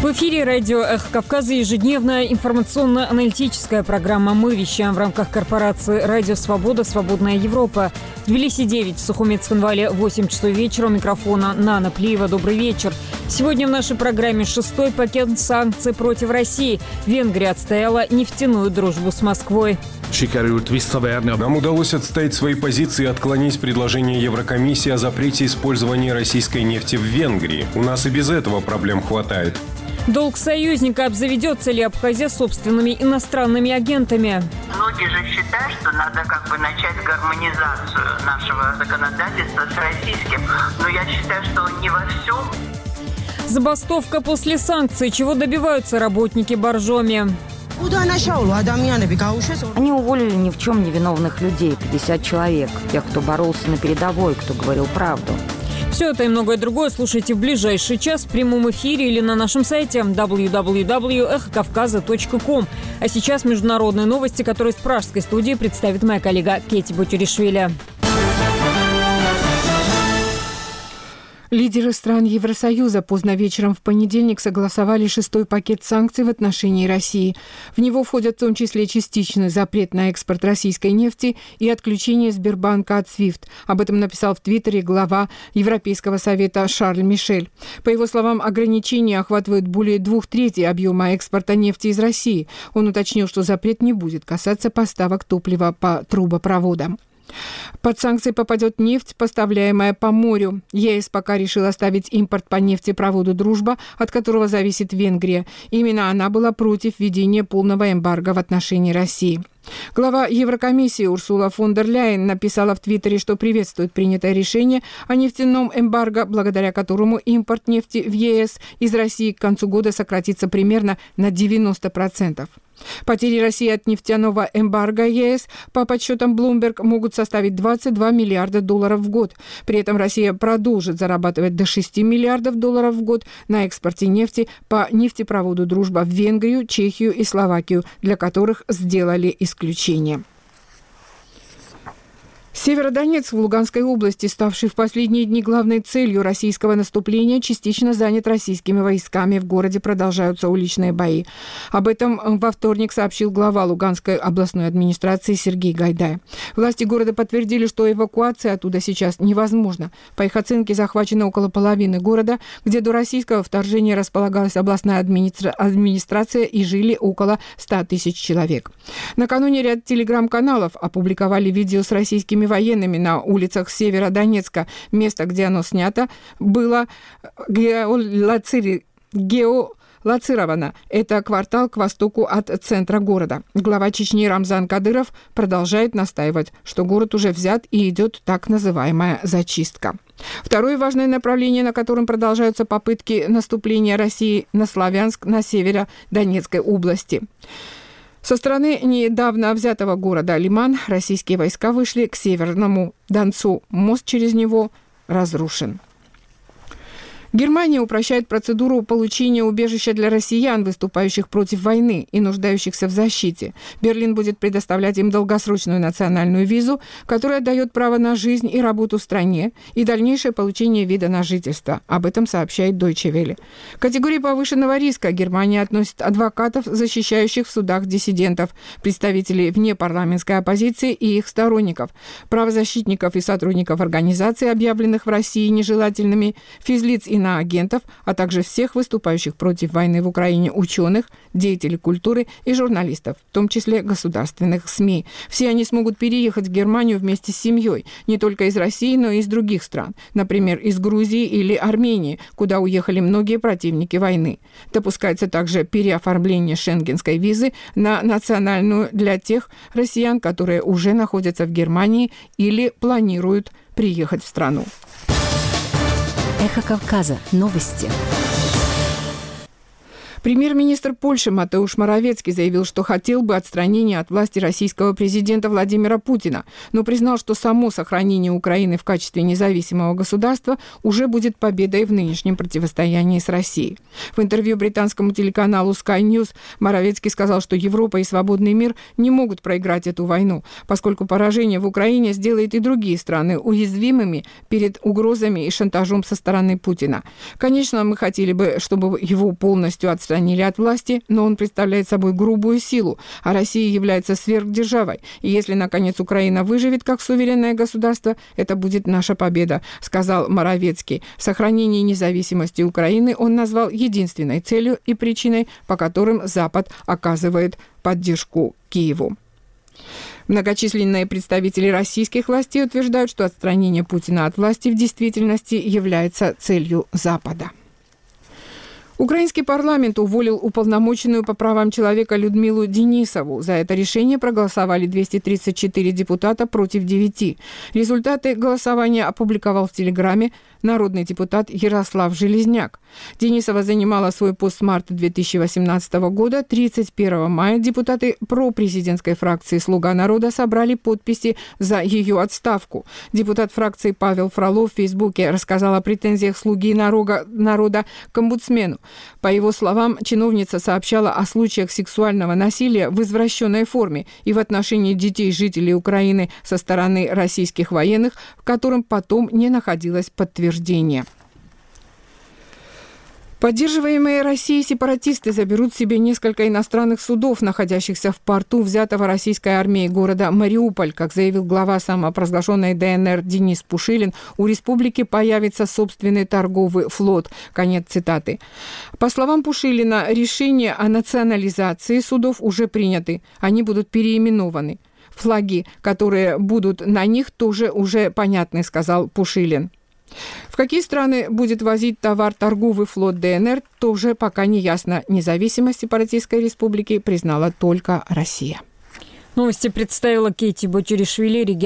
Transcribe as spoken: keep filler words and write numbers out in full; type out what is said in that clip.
В эфире радио «Эхо Кавказа» ежедневная информационно-аналитическая программа. Мы вещаем в рамках корпорации «Радио Свобода. Свободная Европа». В Тбилиси девять, в Сухумет-Цхинвале восемь часов вечера. У микрофона Нана Плиева. Добрый вечер. Сегодня в нашей программе шестой пакет санкций против России. Венгрия отстояла нефтяную дружбу с Москвой. Нам удалось отстоять свои позиции и отклонить предложение Еврокомиссии о запрете использования российской нефти в Венгрии. У нас и без этого проблем хватает. Долг союзника. Обзаведется ли Абхазия собственными иностранными агентами? Многие же считают, что надо как бы начать гармонизацию нашего законодательства с российским. Но я считаю, что не во всем. Забастовка после санкций. Чего добиваются работники Боржоми? Они уволили ни в чем не виновных людей, пятьдесят человек. Тех, кто боролся на передовой, кто говорил правду. Все это и многое другое слушайте в ближайший час в прямом эфире или на нашем сайте дабл ю дабл ю дабл ю точка эхо кавказа точка ком. А сейчас международные новости, которые с пражской студии представит моя коллега Кети Бутиришвили. Лидеры стран Евросоюза поздно вечером в понедельник согласовали шестой пакет санкций в отношении России. В него входят в том числе частичный запрет на экспорт российской нефти и отключение Сбербанка от свифт. Об этом написал в Твиттере глава Европейского совета Шарль Мишель. По его словам, ограничения охватывают более двух третей объема экспорта нефти из России. Он уточнил, что запрет не будет касаться поставок топлива по трубопроводам. Под санкции попадет нефть, поставляемая по морю. ЕС пока решил оставить импорт по нефтепроводу «Дружба», от которого зависит Венгрия. Именно она была против введения полного эмбарго в отношении России. Глава Еврокомиссии Урсула фон дер Ляйен написала в Твиттере, что приветствует принятое решение о нефтяном эмбарго, благодаря которому импорт нефти в ЕС из России к концу года сократится примерно на девяносто процентов. Потери России от нефтяного эмбарго ЕС, по подсчетам Bloomberg, могут составить двадцать два миллиарда долларов в год. При этом Россия продолжит зарабатывать до шести миллиардов долларов в год на экспорте нефти по нефтепроводу «Дружба» в Венгрию, Чехию и Словакию, для которых сделали исключение. Северодонецк в Луганской области, ставший в последние дни главной целью российского наступления, частично занят российскими войсками. В городе продолжаются уличные бои. Об этом во вторник сообщил глава Луганской областной администрации Сергей Гайдай. Власти города подтвердили, что эвакуация оттуда сейчас невозможна. По их оценке, захвачено около половины города, где до российского вторжения располагалась областная администра... администрация и жили около ста тысяч человек. Накануне ряд телеграм-каналов опубликовали видео с российскими военными на улицах Северодонецка. Место, где оно снято, было геолоцировано. Геолоцировано. Это квартал к востоку от центра города. Глава Чечни Рамзан Кадыров продолжает настаивать, что город уже взят и идет так называемая зачистка. Второе важное направление, на котором продолжаются попытки наступления России на Славянск, на севере Донецкой области. Со стороны недавно взятого города Лиман российские войска вышли к Северному Донцу. Мост через него разрушен. Германия упрощает процедуру получения убежища для россиян, выступающих против войны и нуждающихся в защите. Берлин будет предоставлять им долгосрочную национальную визу, которая дает право на жизнь и работу в стране и дальнейшее получение вида на жительство. Об этом сообщает Deutsche Welle. К категории повышенного риска Германия относит адвокатов, защищающих в судах диссидентов, представителей внепарламентской оппозиции и их сторонников, правозащитников и сотрудников организаций, объявленных в России нежелательными, физлиц и на агентов, а также всех выступающих против войны в Украине ученых, деятелей культуры и журналистов, в том числе государственных СМИ. Все они смогут переехать в Германию вместе с семьей, не только из России, но и из других стран, например, из Грузии или Армении, куда уехали многие противники войны. Допускается также переоформление шенгенской визы на национальную для тех россиян, которые уже находятся в Германии или планируют приехать в страну. Эхо Кавказа. Новости. Премьер-министр Польши Матеуш Моровецкий заявил, что хотел бы отстранения от власти российского президента Владимира Путина, но признал, что само сохранение Украины в качестве независимого государства уже будет победой в нынешнем противостоянии с Россией. В интервью британскому телеканалу Sky News Моровецкий сказал, что Европа и свободный мир не могут проиграть эту войну, поскольку поражение в Украине сделает и другие страны уязвимыми перед угрозами и шантажом со стороны Путина. Конечно, мы хотели бы, чтобы его полностью отстранили от власти, но он представляет собой грубую силу, а Россия является сверхдержавой. И если, наконец, Украина выживет как суверенное государство, это будет наша победа, сказал Моровецкий. Сохранение независимости Украины он назвал единственной целью и причиной, по которым Запад оказывает поддержку Киеву. Многочисленные представители российских властей утверждают, что отстранение Путина от власти в действительности является целью Запада. Украинский парламент уволил уполномоченную по правам человека Людмилу Денисову. За это решение проголосовали двести тридцать четыре депутата против девяти. Результаты голосования опубликовал в Телеграме народный депутат Ярослав Железняк. Денисова занимала свой пост с марта две тысячи восемнадцатого года. тридцать первого мая депутаты пропрезидентской фракции «Слуга народа» собрали подписи за ее отставку. Депутат фракции Павел Фролов в Фейсбуке рассказал о претензиях «Слуги народа» к омбудсмену. По его словам, чиновница сообщала о случаях сексуального насилия в извращенной форме и в отношении детей жителей Украины со стороны российских военных, в котором потом не находилось подтверждения. Поддерживаемые Россией сепаратисты заберут себе несколько иностранных судов, находящихся в порту взятого российской армией города Мариуполь. Как заявил глава самопровозглашенной ДНР Денис Пушилин, у республики появится собственный торговый флот. Конец цитаты. По словам Пушилина, решения о национализации судов уже приняты. Они будут переименованы. Флаги, которые будут на них, тоже уже понятны, сказал Пушилин. В какие страны будет возить товар торговый флот ДНР, тоже пока не ясно. Независимость сепаратистской республики признала только Россия. Новости представила Кейти Бочеришвили.